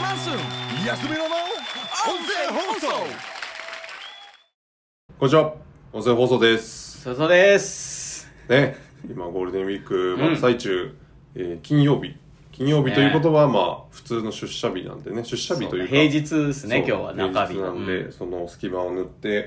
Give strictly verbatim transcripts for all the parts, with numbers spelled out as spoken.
ャンスン安めのの音声放送。 こんにちは、音声放送です。 そぞですね、今ゴールデンウィーク真っ最中、うんえー、金曜日金曜日ということは、ね、まあ普通の出社日なんでね、出社日というか平日ですね。今日は中日なんで、うん、その隙間を縫って、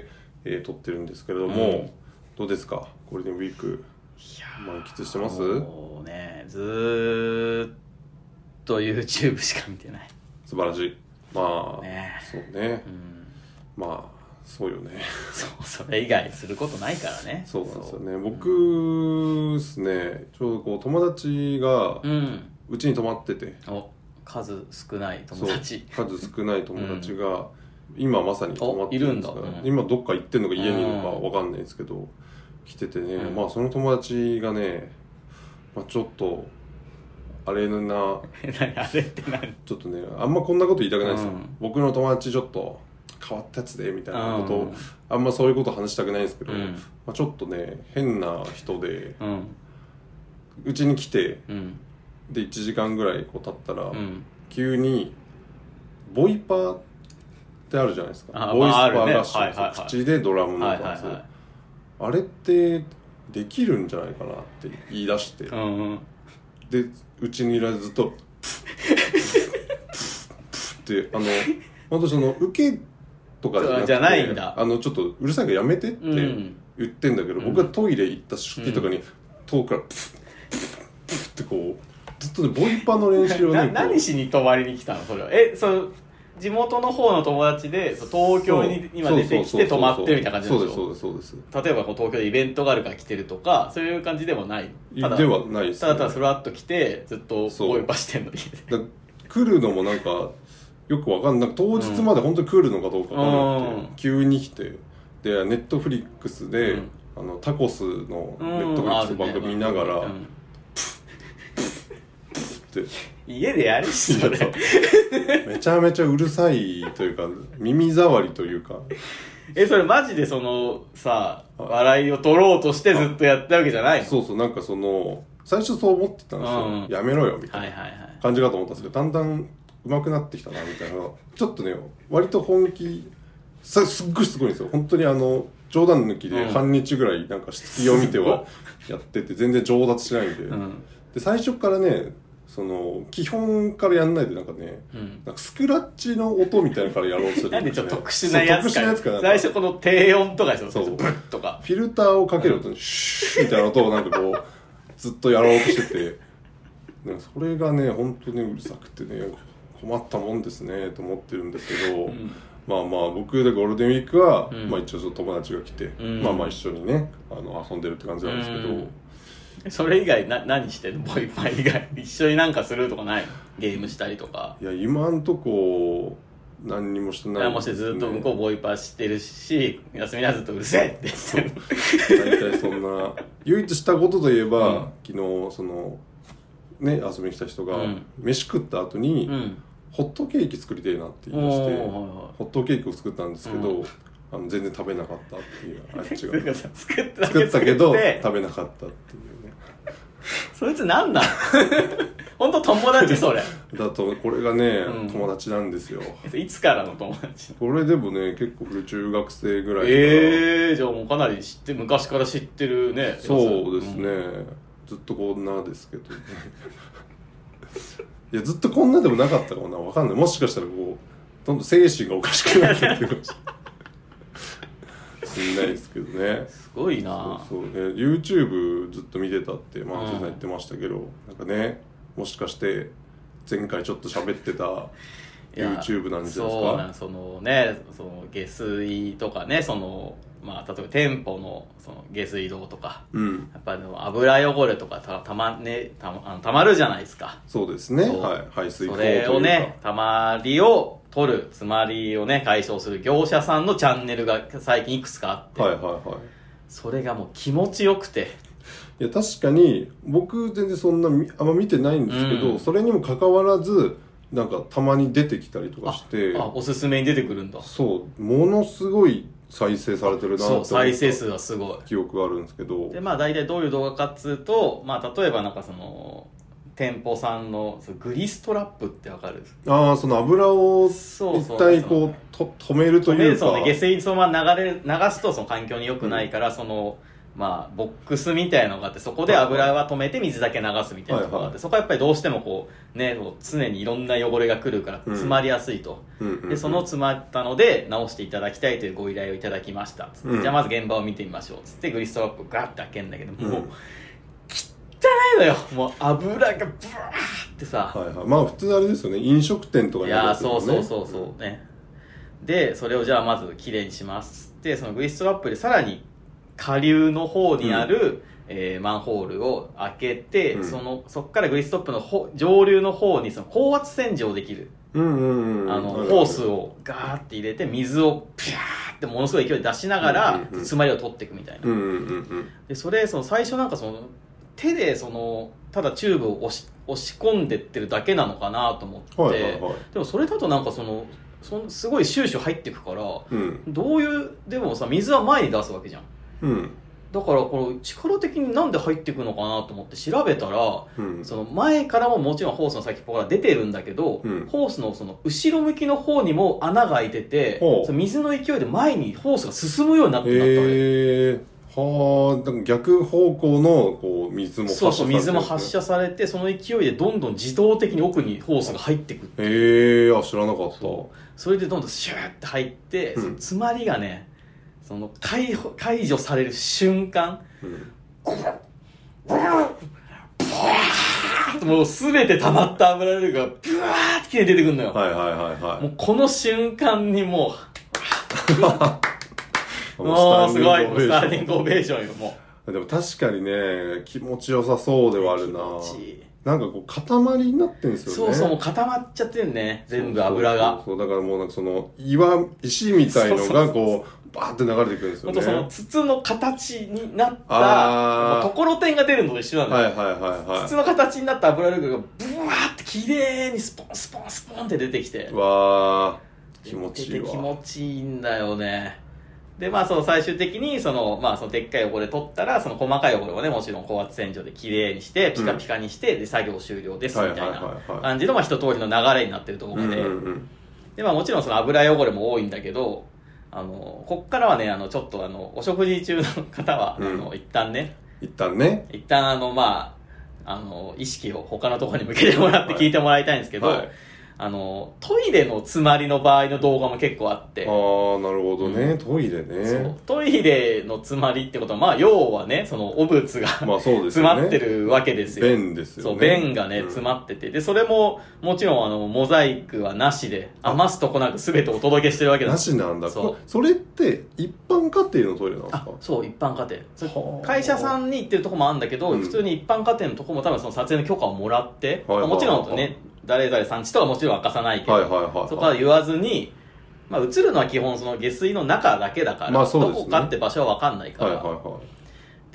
えー、撮ってるんですけれども、うん、どうですかゴールデンウィーク満喫してます？ もうね、ずーっと YouTube しか見てない。 素晴らしい。まあ、 ね、 そうね、うん、まあそうよね。 そうそれ以外することないからね。 そうなんですよね。僕ですね、ちょうどこう友達がうちに泊まってて、 うん、お数少ない友達数少ない友達が、うん、今まさに泊まってるんですが、うん、今どっか行ってんのか家にいるのかわかんないんですけど、うん、来ててね、うん、まあその友達がね、まあ、ちょっとあれな何あれって何ちょっとね、あんまこんなこと言いたくないですよ、うん、僕の友達ちょっと変わったやつでみたいなことを、うん、あんまそういうこと話したくないんですけど、うんまあ、ちょっとね変な人でうち、ん、に来て、うん、でいちじかんぐらいこう経ったら、うん、急にボイパーってあるじゃないですか。ボイスパー合唱、まあねはいはいはい、口でドラムのダンス、はいはいはい、あれってできるんじゃないかなって言い出して、うんうん、でうちにいらずずっとってあの本当その受けとかじゃなくてじゃないんだ。 あのちょっとうるさいからやめてって言ってんだけど、うん、僕がトイレ行った時とかに、うん、遠くからプップップッってこうずっとねボイパの練習をね何しに泊まりに来たのそれは。えそう地元の方の友達で東京に今出てきて泊まってるみたいな感じなんでしょ。 そうですそうですそうです。 例えばこう東京でイベントがあるから来てるとかそういう感じでもない。 ただではないです、ね、 ただただスラッと来てずっとボイパしてんのに来るのもなんかよくわかんない。当日まで本当に来るのかどうかわかんなくて、うん、急に来てでネットフリックスで、うん、あのタコスのネットフリックス番組見ながら、うん、って家でやるしそれめちゃめちゃうるさいというか耳障りというかえそれマジでそのさ笑いを取ろうとしてずっとやったわけじゃないの？ そうそうなんかその最初そう思ってたんですよ、うん、やめろよみたいな感じかと思ったんですけど、だんだん上手くなってきたなみたいな。ちょっとね割と本気さすっごいすごいんですよ本当に。あの冗談抜きで半日ぐらいなんかしつきを見てはやってて全然上達しないんで、うん、で最初からねその基本からやんないでなんかね、うん、なんかスクラッチの音みたいなのからやろうとするんですよ、ね、 なんでちょっと特殊なやつかやつか最初この低音とかでしょ。そうブッとかフィルターをかける音にシュッみたいな音をなんかこうずっとやろうとしててなんかそれがね本当にうるさくてね困ったもんですねと思ってるんですけど、うん、まあまあ僕でゴールデンウィークは、うんまあ、一応友達が来て、うん、まあまあ一緒にねあの遊んでるって感じなんですけど、うんそれ以外な何してんの？ボイパ以外一緒になんかするとかないの？ゲームしたりとか。 いや今んとこ何にもしてないんです、ね、もしてずっと向こうボイパしてるし休みなずっとうるせえって言ってる大体そんな唯一したことといえば、うん、昨日そのね遊びに来た人が、うん、飯食った後に、うん、ホットケーキ作りたいなって言い出して、ホットケーキを作ったんですけど、うんあの全然食べなかったっていうあっちが作っただけ作ったけど食べなかったっていうねそいつなんだ本当友達それだとこれがね、うん、友達なんですよ。 いつからの友達？ これでもね結構中学生ぐらいから。 えー、じゃあもうかなり知って昔から知ってるね。 そうですね、うん、ずっとこんなですけどねいやずっとこんなでもなかったかもな分かんない。もしかしたらこうどんどん精神がおかしくなってってるかもしれないしんないですけどね。 すごいな。 そうそう、ね、YouTube ずっと見てたってまあ先生言ってましたけど、うん、なんかねもしかして前回ちょっと喋ってた YouTube なんじゃないですか。 そうなんそのねその下水とかねそのまあ例えば店舗のその下水道とか、うん、やっぱり油汚れとかたたまねたあのたまるじゃないですか。 そうですね。はい、排水口それをねたまりを取るつまりをね解消する業者さんのチャンネルが最近いくつかあって、 はいはいはい、 それがもう気持ちよくて。 いや確かに僕全然そんなあんま見てないんですけど、うん、それにもかかわらずなんかたまに出てきたりとかして、 ああおすすめに出てくるんだ。 そうものすごい再生されてるなと思った。 そう再生数はすごい記憶があるんですけど、 でまあ大体どういう動画かっつうと、まあ例えばなんかその店舗さんのグリストラップってわかる？ ああ、その油を一体こうと止めるというか、 そうね、下水そのまま流れ流すとその環境に良くないから、うん、そのまあボックスみたいなのがあって、そこで油は止めて水だけ流すみたいなところがあって、はいはい、そこはやっぱりどうしてもこうね、常にいろんな汚れが来るから詰まりやすいと、うん、でその詰まったので直していただきたいというご依頼をいただきました、うん、じゃあまず現場を見てみましょうつってグリストラップをガッて開けるんだけど、もう、うん汚いのよ、もう油がブワーってさ、 はいはい、まあ普通あれですよね、飲食店とかにあるやつ、ね、いやそうそうそうそうね、うん、でそれをじゃあまずきれいにしますって、そのグリストラップでさらに下流の方にある、うん、えー、マンホールを開けて、うん、そのそこからグリストラップのほ上流の方にその高圧洗浄できる、うんうんうん、あのホースをガーって入れて水をピャーってものすごい勢いで出しながら、うんうんうん、詰まりを取っていくみたいな、うんうんうん、でそれその最初なんかその手でそのただチューブを押し、押し込んでってるだけなのかなと思って、はいはいはい、でもそれだとなんかそのそのすごいシューシュー入っていくから、うん、どういうでもさ水は前に出すわけじゃん、うん、だからこの力的になんで入っていくのかなと思って調べたら、うん、その前からももちろんホースの先っぽから出てるんだけど、うん、ホースのその後ろ向きの方にも穴が開いてて、その水の勢いで前にホースが進むようになってなったのよ。 はあ、逆方向のこう水も発射されて、ね、そうそう、 水も発射されて、その勢いでどんどん自動的に奥にホースが入っていくっていう。 へえー、あ、知らなかった。 そ, それでどんどんシューって入って、うん、その詰まりがね、その 解, 解除される瞬間、うん、ブワーッともう全て溜まった油類がブワーッてきれいに出てくるのよ。 はいはいはいはい。 もうこの瞬間にもうもうすごい、スターティングオベーションよ、もう。でも確かにね、気持ちよさそうではあるな。気持ちいい。なんかこう塊になってるんですよね。 そうそう、もう固まっちゃってるね、全部油が。 そうそうそう、だからもうなんかその岩石みたいのがこうバーって流れていくんですよね。 その筒の形になったところてんが出るのと一緒なんだよ。 はいはいはいはい。 筒の形になった油類がブワーって綺麗にスポンスポンスポンって出てきて。 うわー、気持ちいいわ。 気持ちいいんだよね。で、まあ、その最終的に、その、まあ、そのでっかい汚れ取ったら、その細かい汚れをね、もちろん高圧洗浄できれいにして、ピカピカにして、うん、で、作業終了です、みたいな感じの、まあ、一通りの流れになってる動画で、うんうんうん、で、まあ、もちろんその油汚れも多いんだけど、あの、こっからはね、あの、ちょっとあの、お食事中の方は、うん、あの、一旦ね、 一旦ね、 一旦あの、まあ、あの、意識を他のところに向けてもらって聞いてもらいたいんですけど、はいはい、あのトイレの詰まりの場合の動画も結構あって、 ああなるほどね、うん、トイレね、そうトイレの詰まりってことはまあ要はねその汚物が、まあそうですよね、詰まってるわけですよ。 便ですよね。 そう便がね、うん、詰まってて、でそれももちろんあのモザイクはなしで余すとこなく全てお届けしてるわけなんです。 なしなんだ。そうそれって一般家庭のトイレなんですか？ あそう一般家庭、会社さんに行ってるとこもあるんだけど、うん、普通に一般家庭のとこも多分その撮影の許可をもらって、はいはいはい、もちろんね誰々さんちとはもちろん明かさないけど、はいはいはいはい、そこは言わずに、まあ、映るのは基本その下水の中だけだから、まあそうですね、どこかって場所は分かんないから、はいはいはい、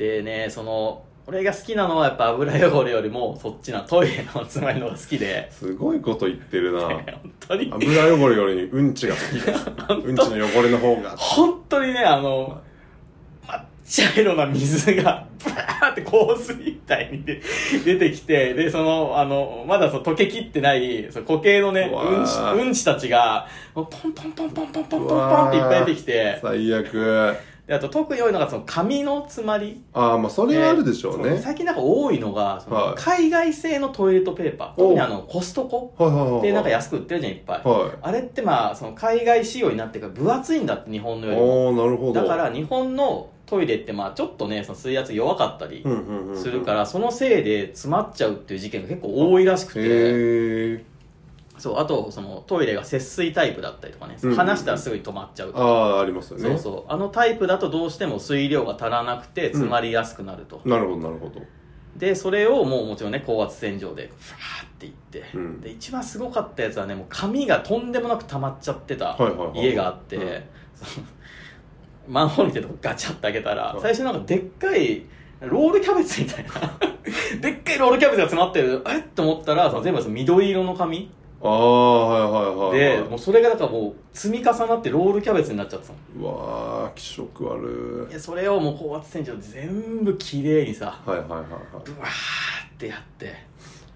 でねその俺が好きなのはやっぱ油汚れよりもそっちなトイレの詰まりのが好きで、 すごいこと言ってるな本当に油汚れよりうんちが好きですうんちの汚れの方が本当にねあの茶色な水がブワーって洪水みたいにで出てきて、でそのあのまだその溶けきってないその固形のねうんちうんちたちがポンポンポンポンポンポンポンポンっていっぱい出てきて、 最悪であと特に多いのがその紙の詰まり。 ああまあそれはあるでしょうね。 最近なんか多いのがその海外製のトイレットペーパー、特にあのコストコでなんか安く売ってるじゃんいっぱい、はい、あれってまあその海外仕様になってから分厚いんだって日本のよりも。 あなるほど。 だから日本のトイレってまあちょっとねその水圧弱かったりするからそのせいで詰まっちゃうっていう事件が結構多いらしくて、へー、そうあとそのトイレが節水タイプだったりとかね、うんうんうん、離したらすぐに止まっちゃうとか、 ああありますよね。 そうそうあのタイプだとどうしても水量が足らなくて詰まりやすくなると、 うん、なるほどなるほど。 でそれをもうもちろんね高圧洗浄でファーっていって、うん、で一番すごかったやつはねもう紙がとんでもなく溜まっちゃってた家があって、はいはいはいはい、マンホールみたいなとこガチャって開けたら、最初なんかでっかいロールキャベツみたいなでっかいロールキャベツが詰まってるえっと思ったら全部緑色の紙、 ああはいはいはい、 はい、でもうそれがだからもう積み重なってロールキャベツになっちゃってたの。 うわー気色悪い。 いやそれをもう高圧洗浄で全部きれいにさ、 はいはいはいはい、 ブワーってやって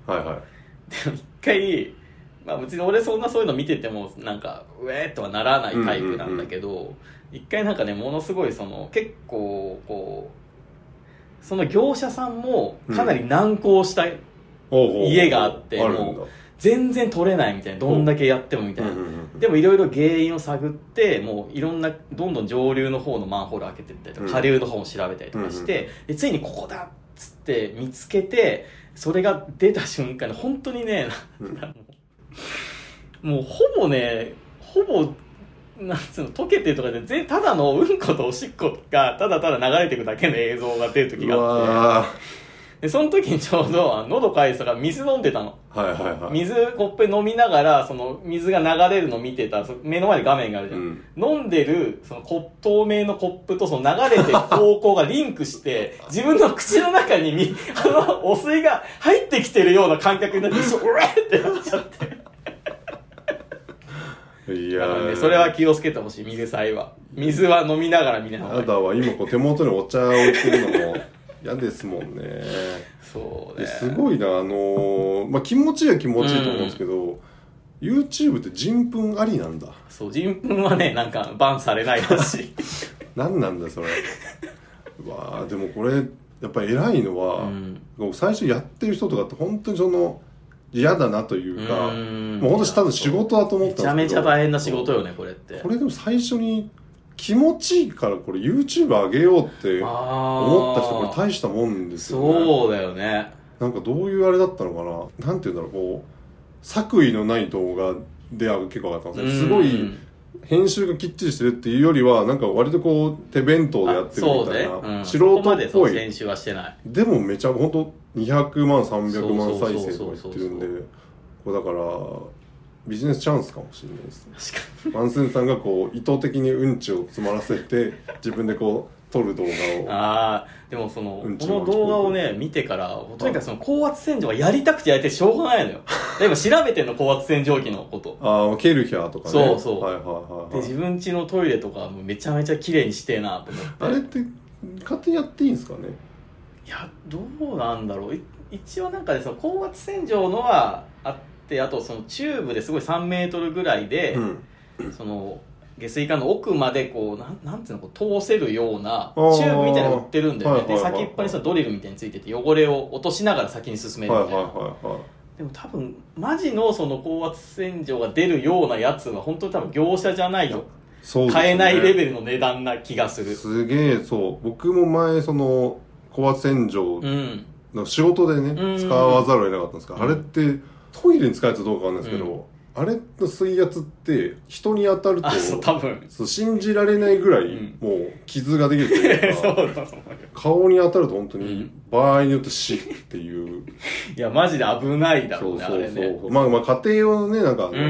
はいはい。 でも一回、まあ別に俺そんなそういうの見ててもなんかうえーっとはならないタイプなんだけど、うんうんうん、一回なんかねものすごいその結構こうその業者さんもかなり難航した家があって、うん、もう全然取れないみたいな、どんだけやってもみたいな、うんうんうん、でもいろいろ原因を探ってもういろんなどんどん上流の方のマンホール開けていったりとか、うん、下流の方も調べたりとかして、うんうん、でついにここだっつって見つけて、それが出た瞬間に本当にね、うん、もうほぼねほぼなんつうの溶けてるとかでただのうんことおしっこがただただ流れていくだけの映像が出る時があって、でその時にちょうど喉乾いてたから水飲んでたの、 はいはいはい、 水コップ飲みながらその水が流れるのを見てた、目の前に画面があるじゃん、うん、飲んでるその透明のコップとその流れてる方向がリンクして自分の口の中にみあのお水が入ってきてるような感覚になってそううわってなっちゃっていやだからね、それは気をつけてほしい。見る際は水は飲みながら見ない方がいい。 あなたは今こう手元にお茶を置いてるのも嫌ですもんね。 そうね。 すごいな、あのー、まあ気持ちいいは気持ちいいと思うんですけど、うん、YouTube って人糞ありなんだ。 そう、人糞はねなんかバンされないらしい何なんだそれわあでもこれやっぱり偉いのは、うん、最初やってる人とかって本当にその嫌だなというか、うもう本当にただ仕事だと思ったんですけど、 めちゃめちゃ大変な仕事よねこれって。 これでも最初に気持ちいいからこれ YouTube 上げようって思った人これ大したもんですよね。 そうだよね。 なんかどういうあれだったのかな、なんていうんだろう、こう作為のない動画で結構上がったんですね。すごい編集がきっちりしてるっていうよりはなんか割とこう手弁当でやってるみたいな、ねうん、素人っぽい。 編集はしてない。 でもめちゃ本当にひゃくまんさんびゃくまん再生とかいってるんで、これだからビジネスチャンスかもしれないですね。 確かにマンスンさんがこう意図的にうんちを詰まらせて自分でこう撮る動画をああでもその、うん、この動画をね見てからとにかくその高圧洗浄はやりたくてやりたいしょうがないのよ。例えば調べてんの高圧洗浄機のことああケルヒャーとかね。 そうそう、 はいはいはい、 で自分家のトイレとかもめちゃめちゃ綺麗にしてえなと思って。 あれって勝手にやっていいんですかね。 いやどうなんだろう。一応なんかねその高圧洗浄のはあってあとそのチューブですごいさんメートルぐらいで、うん、その下水管の奥までこうなんなんていうのこう通せるようなチューブみたいなの売ってるんだよね。で先っぽにそのドリルみたいについてて汚れを落としながら先に進めるみたいな、はいはいはいはい、でも多分マジのその高圧洗浄が出るようなやつは本当に多分業者じゃないと買えないレベルの値段な気がする。 すげえ。そう僕も前その高圧洗浄の仕事でね、うん、使わざるを得なかったんですけど、うん、あれってトイレに使うやつどうかわかんないですけど、うんあれの水圧って人に当たるとそう多分そう信じられないぐらいもう傷ができるというか、そうだそう顔に当たると本当に場合によって死っていう、 うん、いやマジで危ないだろうね。 そうそうそう、 あれね。 まあまあ家庭用のねなんか、うん、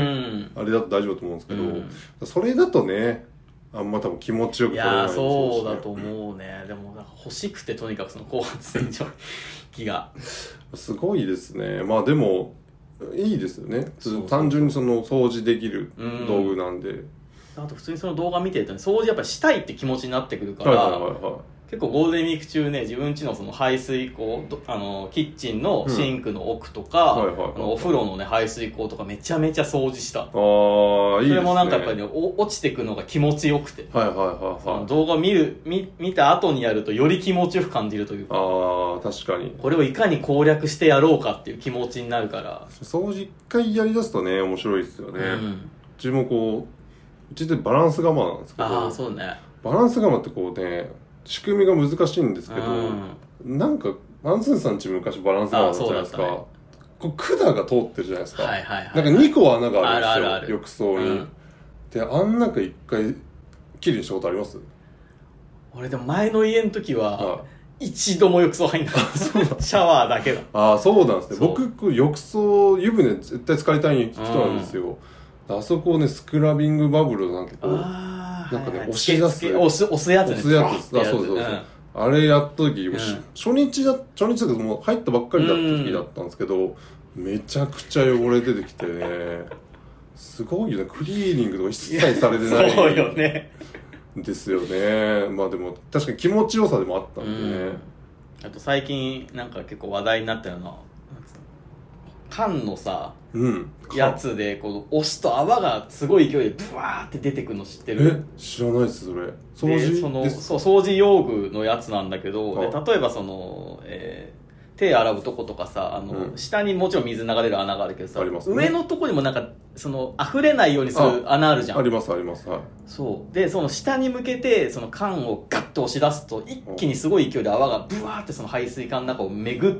あれだと大丈夫だと思うんですけど、うん、それだとねあんま多分気持ちよく撮れないでしょうし、ね、いやそうだと思うね。でもなんか欲しくてとにかくその高圧洗浄機がすごいですね。まあでもいいですよね。そうそうそう単純にその掃除できる道具なんで、うん、 あと普通にその動画見てるとね掃除やっぱりしたいって気持ちになってくるから、はいはいはいはい、結構ゴールデンウィーク中ね自分家のその排水口あのキッチンのシンクの奥とか、うんはいはいはいはい、あのお風呂のね排水口とかめちゃめちゃ掃除した。ああいいですね。 それもなんかやっぱりね落ちてくのが気持ちよくて、 はいはいはいはい、 その動画を見る 見, 見た後にやるとより気持ちよく感じるというか、 ああ確かにこれをいかに攻略してやろうかっていう気持ちになるから。 掃除一回やりだすとね面白いですよね、うん、うちもこううちでバランス釜なんですけど、 ああそうねバランス釜ってこうね仕組みが難しいんですけど、うん、なんかマンスンさんち昔バランス釜だったじゃないですか、ね、こう管が通ってるじゃないですか、 はいはいはい、 なんかにこ穴があるんですよ。あるあるある浴槽に、うん、であん中一回きれいにしたことあります？ 俺でも前の家の時は、はい、一度も浴槽入んなかったシャワーだけだ。 ああそうなんですね。僕浴槽湯船絶対浸かりたい人なんですよ、うん、あそこをねスクラビングバブルなんかこうなんかね、はいはい、押し出す押す押すやつね。 押すやつです。あ、そうそうそう。うん、あれやった時、うん、初日だ初日だけどもう入ったばっかりだった時だったんですけど、うん、めちゃくちゃ汚れ出てきてね、すごいよね。クリーニングとか一切されてない。 そうよね。 ですよね。まあでも確かに気持ちよさでもあったんでね。 うん、あと最近なんか結構話題になったような缶のさ、 うん、 やつでこう押すと泡がすごい勢いでブワーって出てくるの知ってる？ え、知らないですそれ。掃除でそのそう掃除用具のやつなんだけど、で例えばその、えー手洗うとことかさ、あの、うん、下にもちろん水流れる穴があるけどさ、ね、上のとこにもなんかその溢れないようにする穴あるじゃん。 ありますあります、はい。 そうでその下に向けてその缶をガッと押し出すと一気にすごい勢いで泡がブワーってその排水管の中を巡って、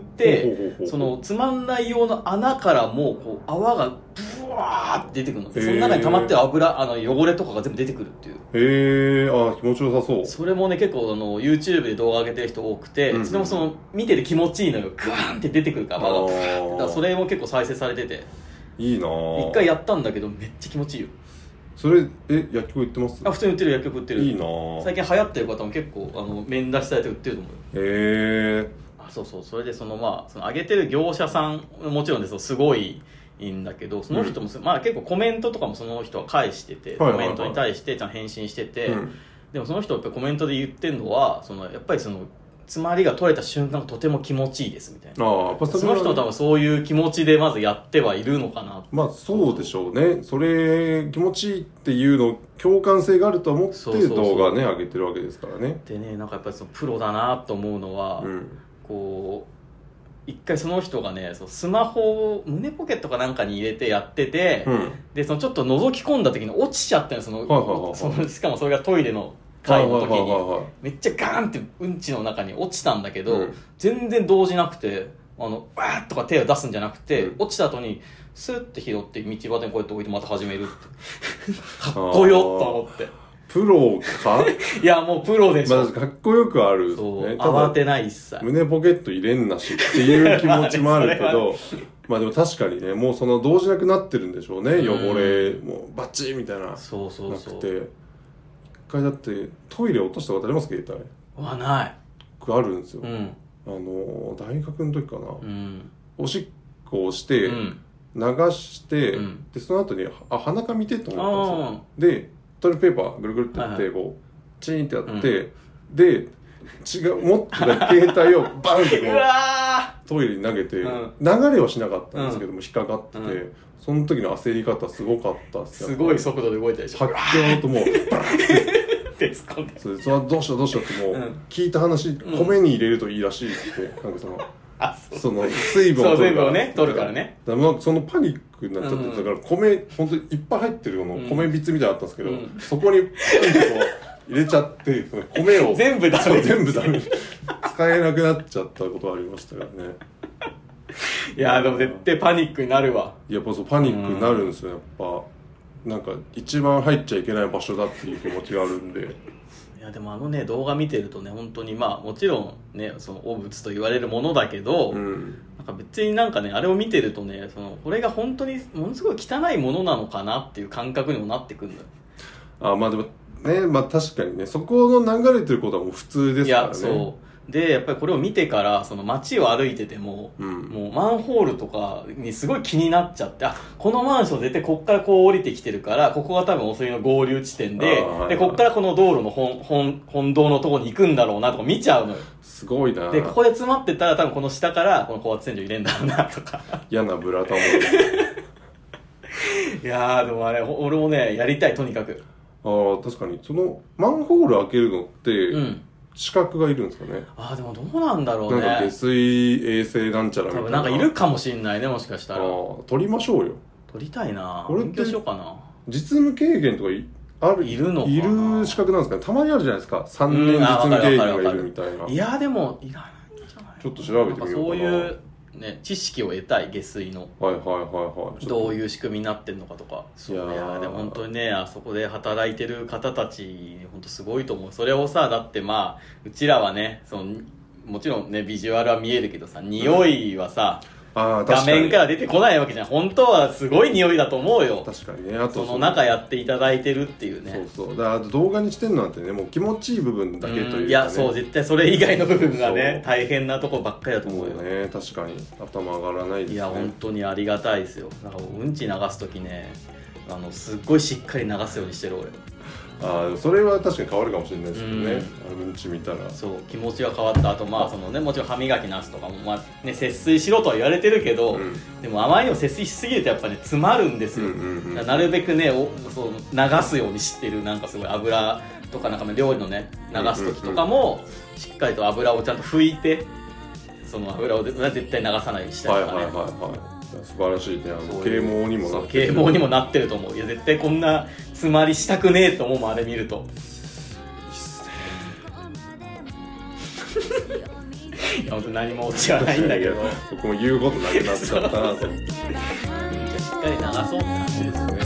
そのつまんない用の穴からもこう泡がブワーって出てくるの。その中に溜まってる油、あの汚れとかが全部出てくるっていう。 へえ、あ、気持ちよさそう。 それもね結構あの YouTube で動画上げてる人多くて、うんうん、それもその見てて気持ちいいのよ。グワーンって出てくるから泡が。だからそれも結構再生されてていいなぁ。 一回やったんだけどめっちゃ気持ちいいよ。 それえ薬局売ってます？ あ、普通に売ってる、薬局売ってる。 いいなぁ。 最近流行ってる方も結構あの面出しされて売ってると思うよ。 へえ。 あ、そうそう。それでそのまあその上げてる業者さんもちろんですすごいいいんだけど、その人も、うん、まあ結構コメントとかもその人は返してて、コメントに対してちゃんと返信してて、うん、でもその人はやっぱコメントで言ってるのはそのやっぱりその詰まりが取れた瞬間がとても気持ちいいですみたいな。ああ、その人は多分そういう気持ちでまずやってはいるのかな。 まあそうでしょうね。それ気持ちいいっていうの共感性があると思って動画ね上げてるわけですからね。 でね、なんかやっぱりそのプロだなと思うのは、うん、こう一回その人がね、そのスマホを胸ポケットかなんかに入れてやってて、うん、でそのちょっと覗き込んだ時に落ちちゃったの、その、はいはいはい、そのしかもそれがトイレの回の時に、はいはいはいはい、めっちゃガーンってうんちの中に落ちたんだけど、うん、全然動じなくて、あのわーっとか手を出すんじゃなくて、うん、落ちた後にスッて拾って道端にこうやって置いてまた始めるってかっこよと思って。 プロかいやもうプロでしょ。 まあ、かっこよくある、ね、 そう慌てない一切。 胸ポケット入れんなしっていう気持ちもあるけどまあでも確かにね、もうその動じなくなってるんでしょうね、うん、汚れもうバッチリみたいな。 そうそうそう。 なくて一回だってトイレ落としたことありますか？携帯はない。 あるんですよ、 うん、 あの大学の時かな、 うん、 おしっこをして、うん、流して、うん、でその後にあ鼻か見てと思ったんですよ。でトイレットペーパーぐるぐるってやって、はいはい、こうチーンってやって、うん、で違う持ってた携帯をバンってこうトイレに投げて、うん、流れはしなかったんですけども、うん、引っかかってて、うん、その時の焦り方すごかったっす。 すごい速度で動いたでしょ。 発狂ともうバーって突っ込んで、 それそれはどうしようどうしようってもう、うん、聞いた話、うん、米に入れるといいらしいって、なんかそのその水分を取るから、 ね、取るからね。 だからそのパニックになっちゃって、うん、だから米本当にいっぱい入ってるの、うん、米びつみたいなのあったんですけど、うん、そこにパンってこう入れちゃってその米を全部ダメ全部ダメ使えなくなっちゃったことありましたからね。 いやでも絶対パニックになるわ。 やっぱそうパニックになるんですよ、やっぱなんか一番入っちゃいけない場所だっていう気持ちがあるんで。 いやでもあのね動画見てるとね、本当にまあもちろんねその汚物と言われるものだけど、うん、なんか別になんかねあれを見てるとね、そのこれが本当にものすごい汚いものなのかなっていう感覚にもなってくるんだよ。 あ、まあでもね、まあ確かにね、そこの流れてることはもう普通ですからね。いやそうでやっぱりこれを見てからその街を歩いてても、うん、もうマンホールとかにすごい気になっちゃって、あこのマンション絶対こっからこう降りてきてるから、ここが多分お釣りの合流地点で、でこっからこの道路の本本本道のところに行くんだろうなとか見ちゃうのよ。 すごいな。 でここで詰まってたら多分この下からこの高圧洗浄入れんだろうなとか嫌なブラタモいやーでもあれ俺もねやりたい、とにかく。 ああ確かにそのマンホール開けるのって、うん資格がいるんですかね。 ああでもどうなんだろうね。 なんか下水衛生なんちゃらみたいな。 多分なんかいるかもしんないね、もしかしたら。ああ取りましょうよ。 取りたいな。これ勉強しようかな。 実務経験とかいあるいるのかな。 いる資格なんですかね。たまにあるじゃないですか。さんねん実務経験がいるみたいな。 いやでもいらないんじゃない。 ちょっと調べてみようかな。 そういうね知識を得たい、下水の。 はいはいはいはい。 どういう仕組みになってんのかとか。いやいやでも本当にね、あそこで働いてる方たち本当すごいと思う。それをさ、だってまあうちらはね、そのもちろんねビジュアルは見えるけどさ、匂いはさ、うん、あ画面から出てこないわけじゃん。本当はすごい匂いだと思うよ。 確かにね。あとその中やっていただいてるっていうね。 そうそう。だから動画にしてんのなんてね、もう気持ちいい部分だけというか、ね、 いやそう絶対それ以外の部分がね大変なとこばっかりだと思うよ。 そうね、確かに頭上がらないですね。 いや本当にありがたいですよ。なんかうんち流す時ね、 あのすっごいしっかり流すようにしてる俺。 ああ、それは確かに変わるかもしれないですけどね、うん、あのうんち見たらそう気持ちが変わった。あとまあそのね、もちろん歯磨きなすとかも、まあね、節水しろとは言われてるけど、うん、でもあまりにも節水しすぎるとやっぱね詰まるんですよ、うんうんうん、なるべくねおそう流すようにしてる。なんかすごい油とかなんか料理のね流す時とかも、しっかりと油をちゃんと拭いて、その油を絶対流さないようにしたりとかね、はいはいはいはい、 素晴らしいね。あの啓蒙にもなってる。 啓蒙にもなってると思う。いや絶対こんな詰まりしたくねえと思うもん、あれ見ると。いいっすね。いや本当何もオチはないんだけど。 僕も言うことなくなっちゃったなと思って。 しっかり流そうって感じですね。